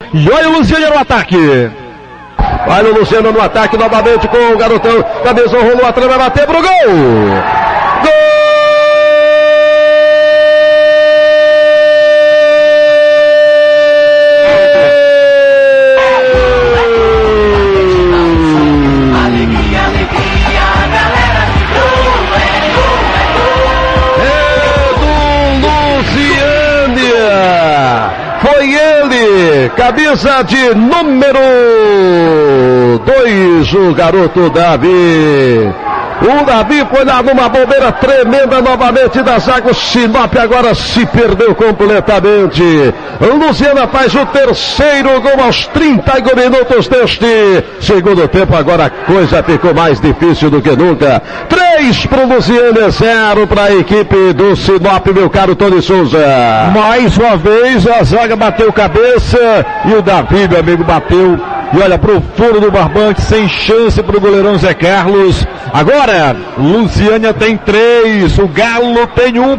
E olha o Luciano no ataque. Olha o Luciano no ataque novamente com o garotão. Cabeça rolou atrás, vai bater pro gol. Gol! Alegria, alegria, galera de gol, é do Luciânia. Foi ele, camisa de número 2, o garoto Davi. O Davi foi lá numa bobeira tremenda novamente da zaga. O Sinop agora se perdeu completamente. O Luciana faz o terceiro gol aos 31 minutos deste segundo tempo. Agora a coisa ficou mais difícil do que nunca. 3 para o Luciana, 0 para a equipe do Sinop, meu caro Tony Souza. Mais uma vez a zaga bateu cabeça e o Davi, meu amigo, bateu. E olha pro fundo do barbante, sem chance pro goleirão Zé Carlos. Agora, Luciânia tem 3, o Galo tem 1.